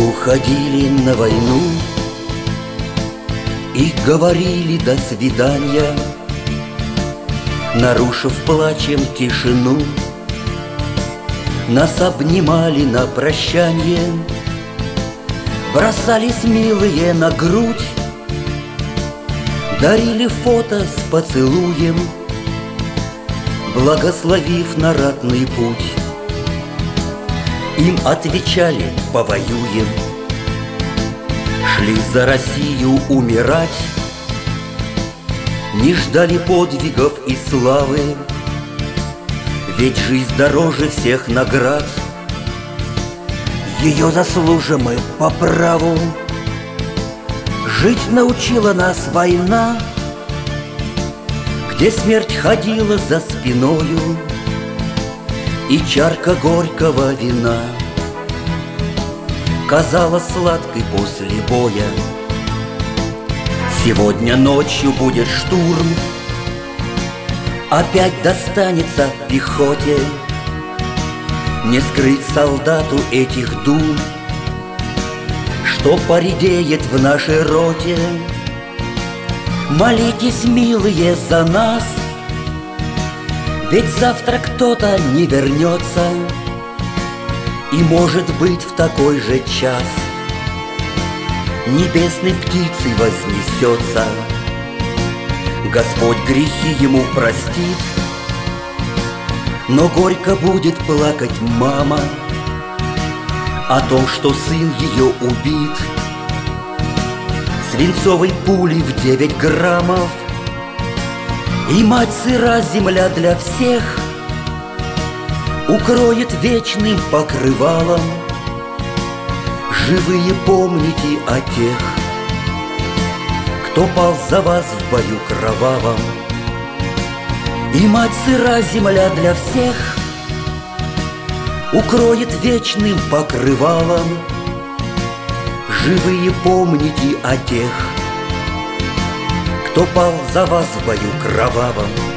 уходили на войну и говорили до свидания, нарушив плачем тишину. Нас обнимали на прощанье, бросались милые на грудь, дарили фото с поцелуем, благословив на ратный путь. Им отвечали: повоюем. Шли за Россию умирать, не ждали подвигов и славы, ведь жизнь дороже всех наград. Ее заслужим мы по праву. Жить научила нас война, где смерть ходила за спиною и чарка горького вина казалась сладкой после боя. Сегодня ночью будет штурм, опять достанется пехоте. Не скрыть солдату этих дум, что поредеет в нашей роте. Молитесь, милые, за нас, ведь завтра кто-то не вернется, и, может быть, в такой же час небесной птицей вознесется. Господь грехи ему простит, но горько будет плакать мама о том, что сын ее убит свинцовой пулей в 9 граммов. И мать сыра земля для всех укроет вечным покрывалом. Живые, помните о тех, кто пал за вас в бою кровавом. И мать сыра земля для всех укроет вечным покрывалом. Живые, помните о тех, кто пал за вас в бою кровавом.